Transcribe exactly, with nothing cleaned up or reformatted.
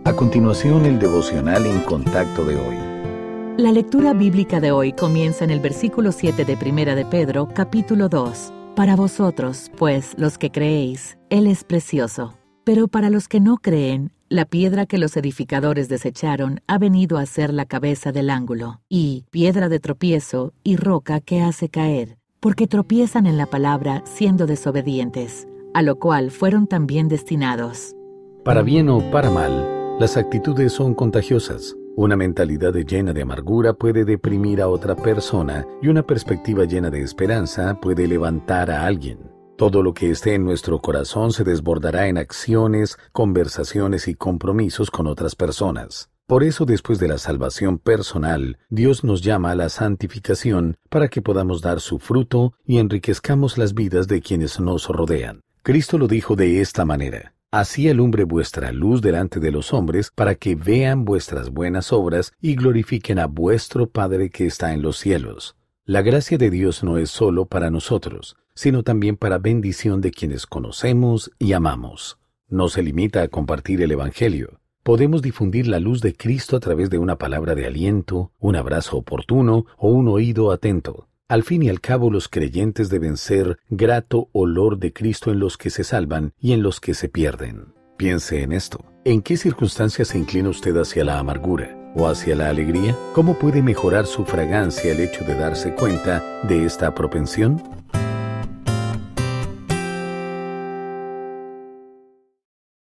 A continuación, el devocional en contacto de hoy. La lectura bíblica de hoy comienza en el versículo siete de Primera de Pedro, capítulo dos. Para vosotros, pues, los que creéis, Él es precioso. Pero para los que no creen, la piedra que los edificadores desecharon ha venido a ser la cabeza del ángulo, y piedra de tropiezo y roca que hace caer, porque tropiezan en la palabra siendo desobedientes, a lo cual fueron también destinados. Para bien o para mal, las actitudes son contagiosas. Una mentalidad llena de amargura puede deprimir a otra persona y una perspectiva llena de esperanza puede levantar a alguien. Todo lo que esté en nuestro corazón se desbordará en acciones, conversaciones y compromisos con otras personas. Por eso, después de la salvación personal, Dios nos llama a la santificación para que podamos dar su fruto y enriquezcamos las vidas de quienes nos rodean. Cristo lo dijo de esta manera: Así alumbre vuestra luz delante de los hombres, para que vean vuestras buenas obras y glorifiquen a vuestro Padre que está en los cielos. La gracia de Dios no es solo para nosotros, sino también para bendición de quienes conocemos y amamos. No se limita a compartir el Evangelio. Podemos difundir la luz de Cristo a través de una palabra de aliento, un abrazo oportuno o un oído atento. Al fin y al cabo, los creyentes deben ser grato olor de Cristo en los que se salvan y en los que se pierden. Piense en esto. ¿En qué circunstancias se inclina usted hacia la amargura o hacia la alegría? ¿Cómo puede mejorar su fragancia el hecho de darse cuenta de esta propensión?